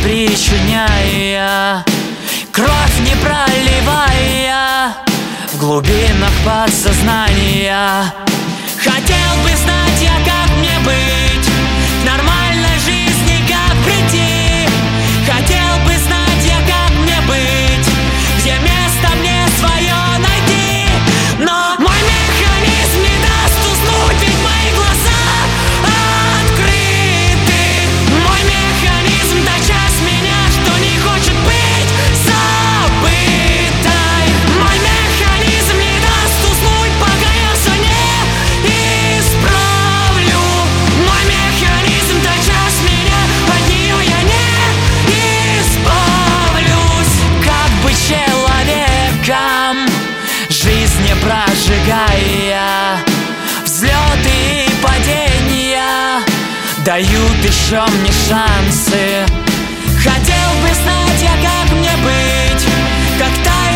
причиняя, кровь не проливая в глубинах подсознания. Хотел бы знать я, как мне быть, к нормальной жизни как прийти. Хотел бы знать я, как мне быть, где место мне свое найти. Но мой механизм не даст уснуть, ведь мои глаза открыты. Мой механизм тотчас меня, что не хочет быть забытой. Мой механизм не даст уснуть, пока я все не исправлю. Мой механизм тотчас меня, от нее я не избавлюсь. Как быть человеком, жизнь не прожигая, взлеты и падения дают еще мне шансы. Хотел бы знать я, как мне быть, как тает